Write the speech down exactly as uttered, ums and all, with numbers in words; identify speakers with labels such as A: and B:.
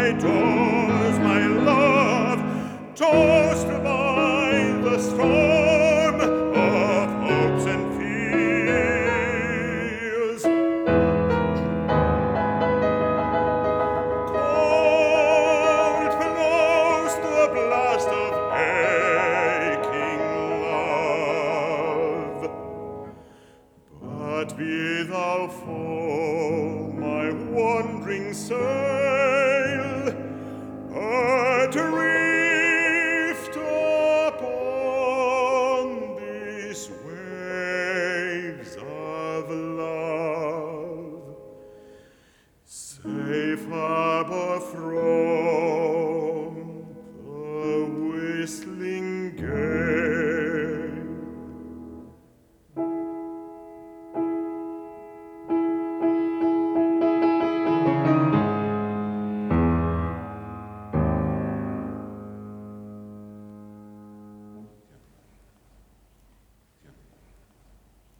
A: my doors, my love, tossed by the storm of hopes and fears. Cold blows the blast of aching love, but be thou full, my wandering sail, adrift upon these waves of love, safe harbor from